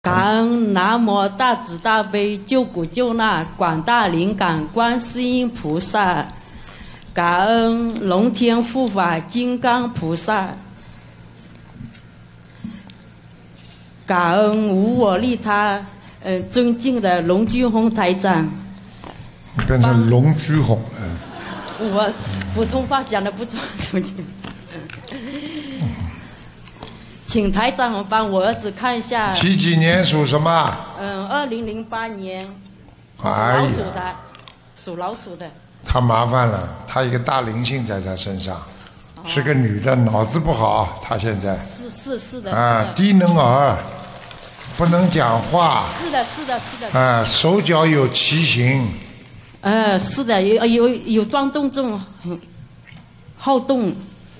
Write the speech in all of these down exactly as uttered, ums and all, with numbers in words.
感恩南无大慈大悲救苦救难广大灵感观世音菩萨，感恩龙天护法金刚菩萨，感恩无我利他，呃，尊敬的龙居宏台长。 你变成龙居宏了。 我普通话讲的不准出去。请台长帮我儿子看一下。 几几年属什么？ 嗯，二零零八年，属哎老鼠的， 呀， 属老鼠的。 他麻烦了，他一个大灵性在他身上，是个女的，脑子不好，他现在是是是的， 啊是的， 低能儿，不能讲话， 是的，是的，是的。 啊，手脚有畸形， 呃，是的，有有有钻动症，很好动。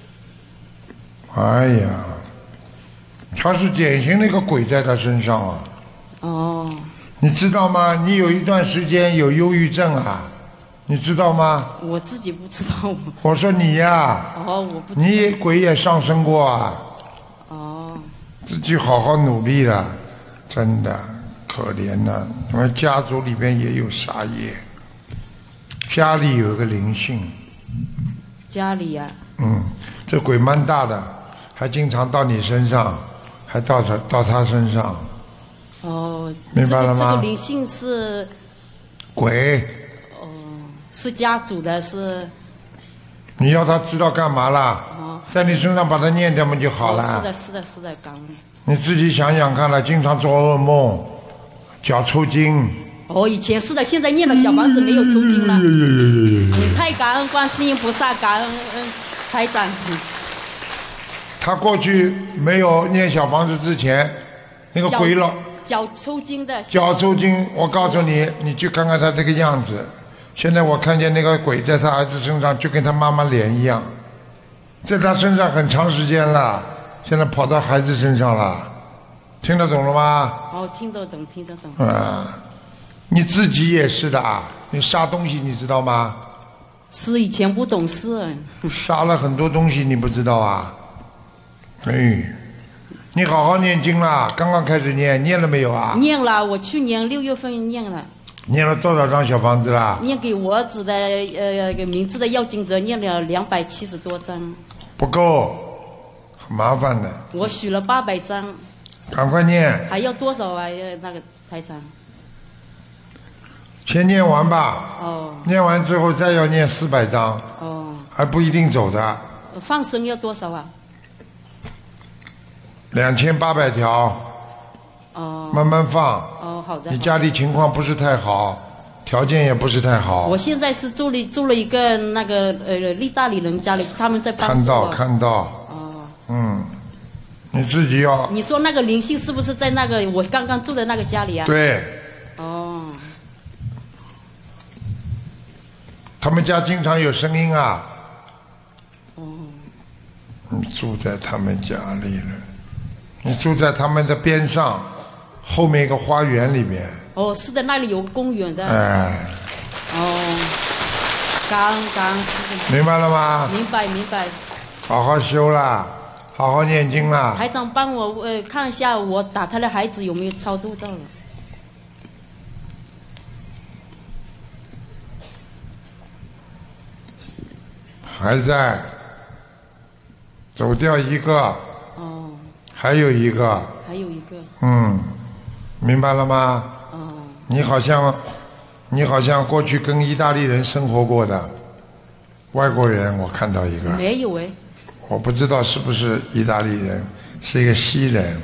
哎呀，他是典型的一个鬼在他身上啊， 哦， 你知道吗？你有一段时间有忧郁症啊，你知道吗？ 我自己不知道。 我说你呀， 哦，我不知道。 你也鬼也上升过啊， 哦， 自己好好努力了，真的可怜呐、因为家族里边也有杀业，家里有个灵性， 家里呀、 嗯，这鬼蛮大的，还经常到你身上，还到他到他身上， 哦， 明白了吗这个这个灵性是鬼， 是家族的，是你要他知道干嘛啦？ 哦， 在你身上把它念掉嘛就好了。 哦，是的，是的，是的，感恩。 你自己想想看了，经常做噩梦，脚抽筋。 哦，以前是的，现在念了小房子没有抽筋了。嗯，太感恩观世音菩萨，感恩嗯台长。嗯他过去没有念小房子之前，那个鬼佬脚抽筋的。 脚抽筋，我告诉你，你去看看他这个样子。现在我看见那个鬼在他儿子身上，就跟他妈妈脸一样，在他身上很长时间了，现在跑到孩子身上了，听得懂了吗？ 哦，听得懂，听得懂。 啊，你自己也是的啊，你杀东西你知道吗？ 是以前不懂事。 杀了很多东西你不知道啊？哎，你好好念经啦，刚刚开始念，念了没有啊？ 念了，我去年六月份念了， 念了多少张小房子啦？ 念给我儿子的呃个名字的要经者念了两百七十多张， 不够，很麻烦的， 我许了八百张， 赶快念， 还要多少啊？呃那个台长。 先念完吧。 哦念完之后再要念四百张， 哦， 还不一定走的， 放生要多少啊？ 两千八百条， 哦慢慢放。 哦，好的。 你家里情况不是太好，条件也不是太好。 我现在是住了住了一个那个呃意大利人家里，他们在帮看到助我。 看到， 哦， 嗯，你自己要你说那个灵性是不是在那个我刚刚住的那个家里啊？。 对。 哦， 他们家经常有声音啊。 哦， 你住在他们家里了，你住在他们的边上，后面一个花园里面。 哦，是的，那里有个公园的。 哎， 哦，刚刚是的。 明白了吗？ 明白明白。 好好修啦，好好念经啦。 台长帮我呃看一下我打胎的孩子有没有超度到了。 还在，走掉一个， 哦， 还有一个， 还有一个。 嗯，明白了吗？ 哦， 你好像，你好像过去跟意大利人生活过的外国人，我看到一个， 没有哎。 我不知道是不是意大利人，是一个西人。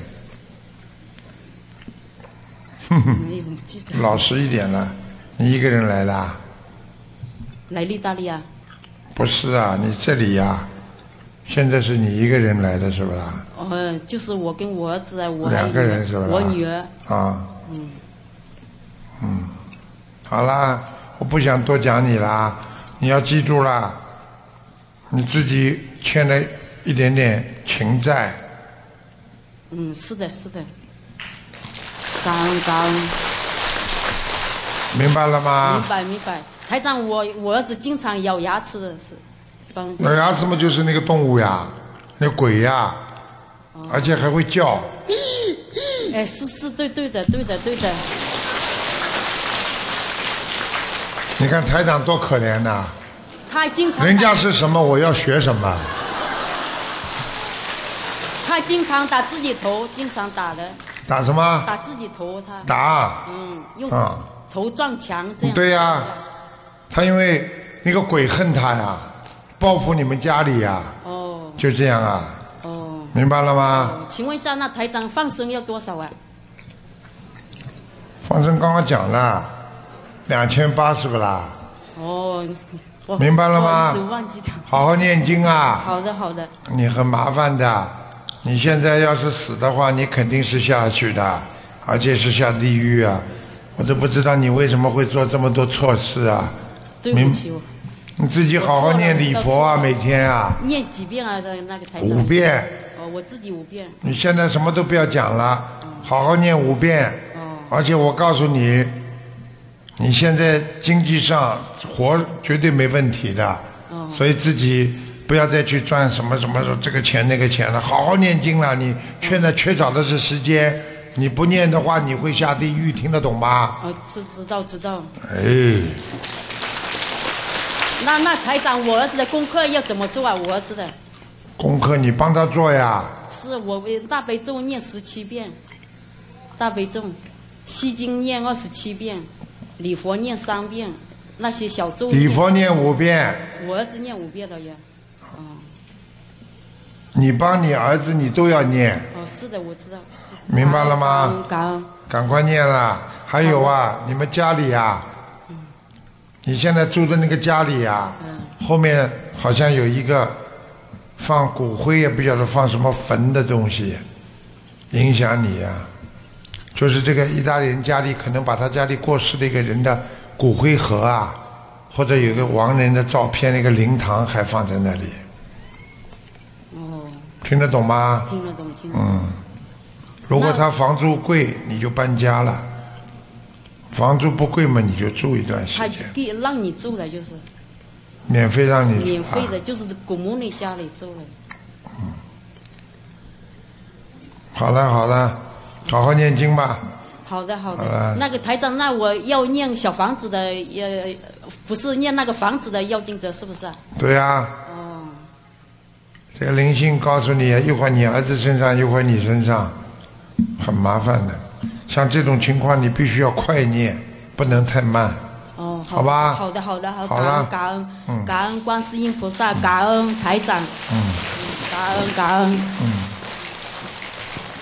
哼哼， 没有记得。 老实一点了，你一个人来的啊？ 来意大利啊？ 不是啊，你这里呀、现在是你一个人来的是不啦？ 哦，就是我跟我儿子啊，我还有两个人是不啦？ 我女儿。 啊， 嗯， 嗯，好啦，我不想多讲你啦，你要记住啦，你自己欠了一点点情债。 嗯，是的，是的。感恩感恩。 明白了吗？ 明白明白。台长，我我儿子经常咬牙齿的是，帮。 咬牙齿嘛，就是那个动物呀，那鬼呀，而且还会叫，咦咦哎，是是，对对的，对的，对的。 你看台长多可怜呐、啊！ 他经常人家是什么，我要学什么。 他经常打自己头，经常打的。 打什么？ 打自己头，他。 打。 嗯，用啊头撞墙这样。 对呀、啊，他因为那个鬼恨他呀，报复你们家里呀。 哦。 就这样啊。 哦。 明白了吗？ 哦、请问一下，那台长放生要多少啊？ 放生刚刚讲了，两千八是不啦？ 哦。 明白了吗？ 我忘记了。 好好念经啊！ 好的，好的。 你很麻烦的，你现在要是死的话，你肯定是下去的，而且是下地狱啊！我都不知道你为什么会做这么多错事啊！ 对不起我。 你自己好好念礼佛啊，每天啊。 念几遍啊？那个台长。 五遍。 哦，我自己五遍。 你现在什么都不要讲了，嗯、好好念五遍。 哦。 而且我告诉你。你现在经济上活绝对没问题的， 哦、 所以自己不要再去赚什么什么这个钱那个钱了，好好念经了。你现在缺少的是时间，你不念的话你会下地狱，听得懂吗？ 哦，知知道知道。 哎。 那那台长，我儿子的功课要怎么做啊？我儿子的。 功课你帮他做呀。 是我大悲咒念十七遍，大悲咒，心经念二十七遍。礼佛念三遍，那些小咒。 礼佛念五遍。 我儿子念五遍了呀。哦。 你帮你儿子，你都要念。 哦，是的，我知道。是。 明白了吗？ 感恩。 赶快念了。还有啊，你们家里啊，嗯、你现在住的那个家里啊，嗯、后面好像有一个放骨灰，也不晓得放什么坟的东西，影响你啊。就是这个意大利人家里可能把他家里过世的一个人的骨灰盒啊，或者有个亡人的照片，那个灵堂还放在那里。 哦。 听得懂吗？ 听得懂，听得懂。 嗯。如果他房租贵，你就搬家了；房租不贵嘛，你就住一段时间。 他给让你住的就是。 免费让你住。 免费的，啊、就是古墓那家里住的。 嗯。好了好了。好好念经吧。 好的好的。那个台长，那我要念小房子的，呃，不是念那个房子的要经者，是不是啊？ 对呀、啊。 哦。 这个灵性告诉你，一会儿你儿子身上，一会儿你身上，很麻烦的。像这种情况，你必须要快念，不能太慢。 哦， 好吧。 好的好的好。 好感恩感恩， 嗯、 感恩观世音菩萨，感恩台长。 嗯。 感恩感恩。 嗯。